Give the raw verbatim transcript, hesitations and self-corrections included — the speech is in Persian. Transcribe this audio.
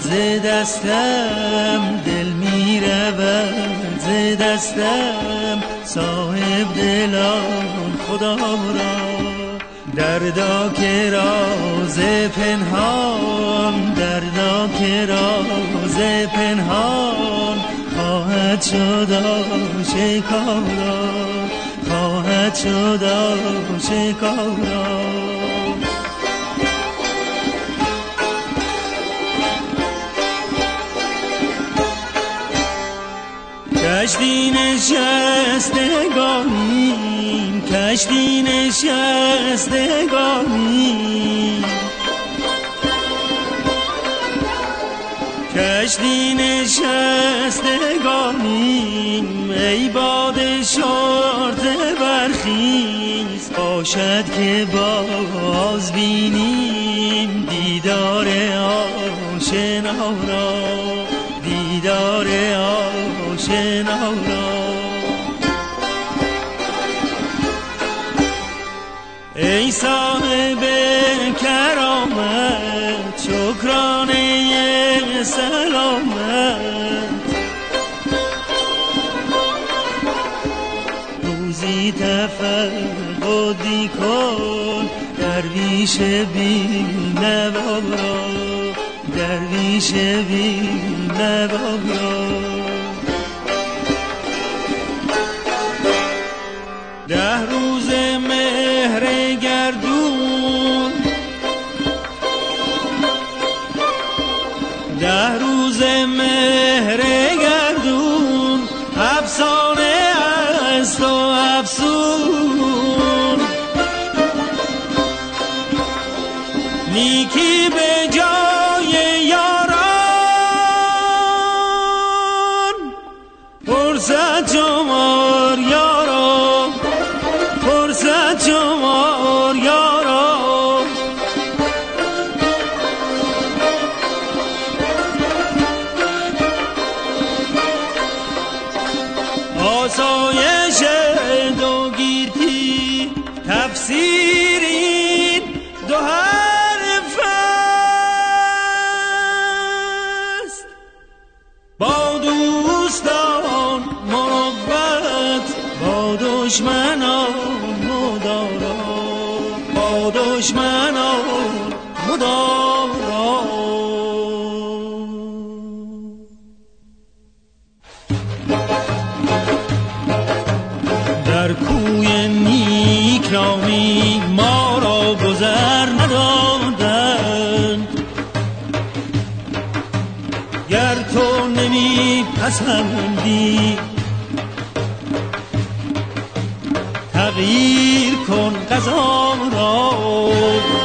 ز دستم دل می رود، ز دستم صاحب دلان خدا را. دردا که راز پنهان، دردا که راز پنهان خواهد شد آشکارا، خواهد شد آشکارا. کشتی نشستگانیم، کشتی نشستگانیم، کشتی نشستگانیم. ای باد شرطه برخیز، باشد که باز بینیم دیدار آشنا را، دیدار آشنا را. ای صاحب کرامت شکرانه سلامت، روزی تفقدی کن درویش بی نوا را، درویش بی نوا را. ده روز مهر گردون، ده روز مهر گردون افسانه است و افسون. نیکی به جای یاران، فرصت شمار یاران، فرصت شمار یاران. آسایش دو گیتی تفسیرین دو حرف است. با دوستان مروت، با دشمنان مدارا، با دشمنان مدارا. در کوی نیکنامی ما را گذر ندادند، گر تو نمی پسندی تغییر کن قضا را.